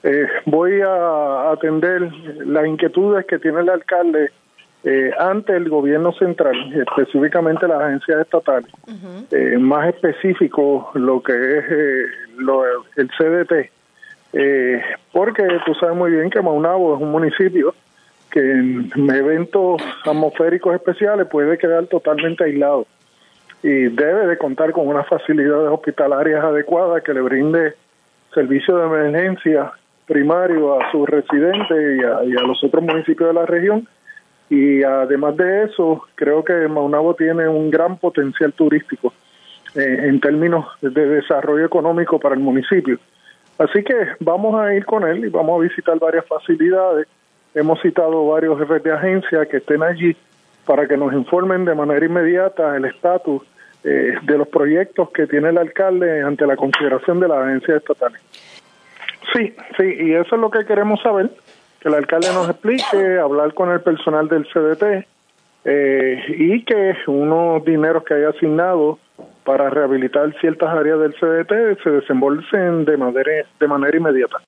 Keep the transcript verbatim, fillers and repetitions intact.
Eh, voy a atender las inquietudes que tiene el alcalde eh, ante el gobierno central, específicamente las agencias estatales, uh-huh. eh, más específico lo que es eh, lo, el C D T, eh, porque tú sabes muy bien que Maunabo es un municipio que en eventos atmosféricos especiales puede quedar totalmente aislado y debe de contar con unas facilidades hospitalarias adecuadas que le brinde servicio de emergencia primario a sus residentes y a, y a los otros municipios de la región. Y además de eso, creo que Maunabo tiene un gran potencial turístico eh, en términos de desarrollo económico para el municipio. Así que vamos a ir con él y vamos a visitar varias facilidades. Hemos citado varios jefes de agencia que estén allí para que nos informen de manera inmediata el estatus eh, de los proyectos que tiene el alcalde ante la consideración de las agencias estatales. Sí, sí, y eso es lo que queremos saber, que el alcalde nos explique, hablar con el personal del C D T eh, y que unos dineros que haya asignado para rehabilitar ciertas áreas del C D T se desembolsen de manera, de manera inmediata.